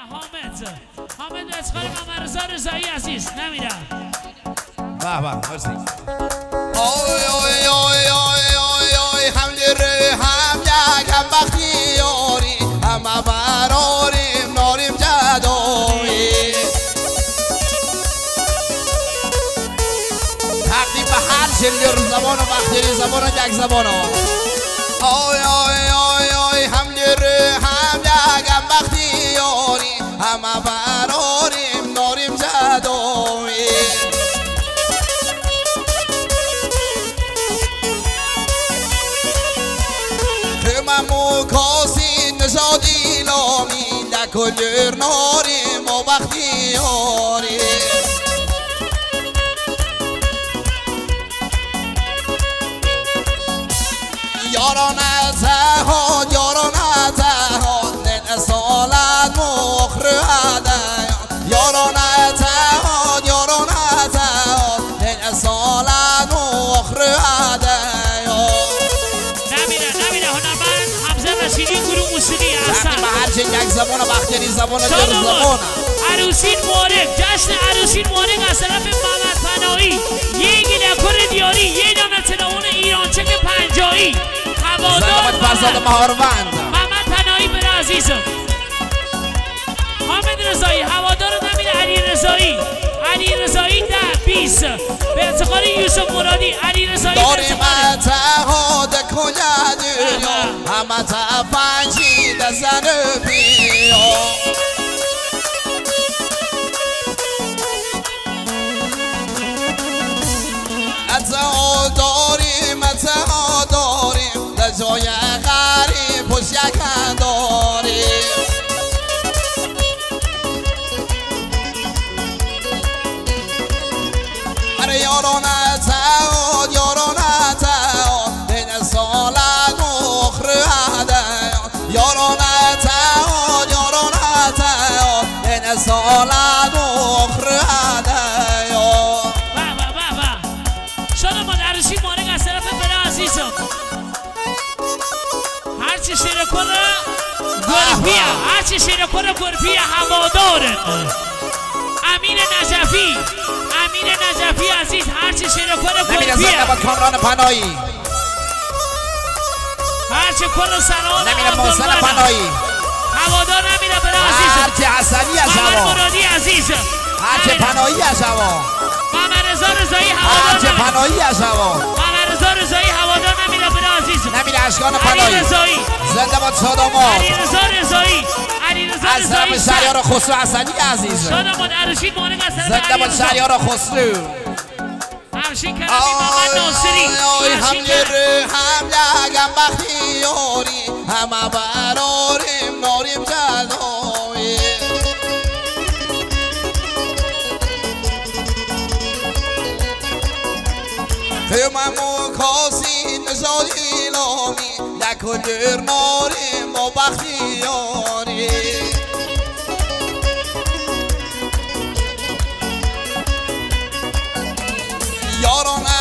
حامد از خواهی ماما رضا رضایی عزیز نمیرم به به مرسی آی آی آی آی آی آی حمله ره هم یک هم بختیاری همه براریم ناریم جدایی تقدیم به هر شلگر زبان و بختیاری زبان و یک زبان آی آی آی آی حمله ره هم یک هم بختیاری همه براریم ناریم جدایی ممو کاسی نژادی لامی لکلر ناریم و بختیاری یاران اتحاد یاران اتحاد نن سالت مخر عدیان یاران اتحاد یاران اتحاد نن سالت مخر عدیان رشیدی گروه موسیقی هستن هرچه یک زبان و بختیاری زبان و در زبان عروسین مورد جشن عروسین مورد از طرف محمد پناهی یک لکر دیاری یه دانه تلوون ایرانچک پنجایی هوادار محمد پناهی بر عزیزم حامد رضایی هوادار نمین علی رضایی علی رضایی 10-20 به افتخار یوسف مرادی علی رضایی داریم اتحاد کل دنیا همه تفنجی دزن بیا اتحاد داریم لجای غریب پشت یکن داریم یاران اتحاد یاران اتحاد بین سالت مخر عدیان یاران اتحاد یاران اتحاد بین سالت مخر عدیان شده ما درشی مانگ از طرف بلا عزیزم هرچی شیر کنه گرپیه هرچی شیر کنه گرپیه هواداره امین نجفی امین نجفی عزیز هرچی شیر کنه گرپیه با کامران پناهی هرچی کل سلام نمیره محسن پناهی هوادار نمیره بلا عزیزم هرچی حسنی از هوا محمد مرادی عزیزم هرچی پناهی از هوا محمد رضا رضایی هوادار هرچی پناهی از هوا محمد رضا رضایی هوادار نمیره بلا عزیزم نمیره اشکان پناهی زنده باد شاداماد علی رضا رضایی از طرف شهریار خسرو حسنی عزیز شاداماد عروشید مانگ از طرف زنده باد شهریار خسرو عروشید کرامی محمد ناصری حمله ره هم یکم بختیاری همه براریم ناریم جدایی خیممو کاسی نژادی لامی لکلر ناریم و بختیاری یاران